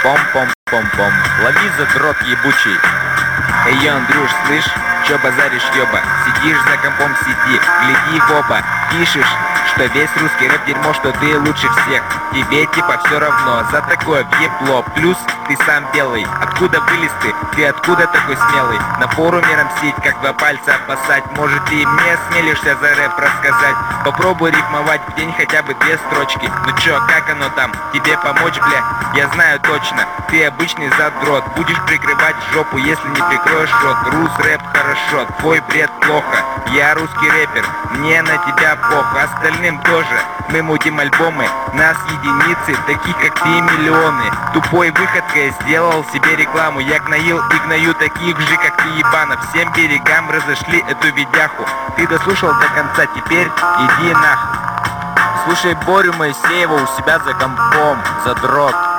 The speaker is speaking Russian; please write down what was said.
Пом-пом-пом-пом, лови задрот ебучий. Эй, Андрюш, слышь, чё базаришь, ёба? Сидишь за компом, сиди, гляди в оба. Пишешь, что весь русский рэп дерьмо, что ты лучше всех. Тебе типа все равно, за такое въебло. Плюс ты сам белый, откуда вылез ты? Ты откуда такой смелый? На форуме рамсить, как два пальца опасать. Может, ты мне осмелишься за рэп рассказать? Попробуй рифмовать в день хотя бы 2 строчки. Ну чё, как оно там? Тебе помочь, бля? Я знаю точно, ты обычный задрот. Будешь прикрывать жопу, если не прикроешь рот. Рус рэп хорошо, твой бред плохо. Я русский рэпер, мне на тебя похуй. Остальным тоже, мы мутим альбомы. Нас единицы, таких как ты миллионы. Тупой выходкой сделал себе рекламу. Я гноил и гною таких же, как ты, ебанов. Всем берегам разошли эту видяху. Ты дослушал до конца, теперь иди нахуй. Слушай Борю Моисеева у себя за компом, задрот.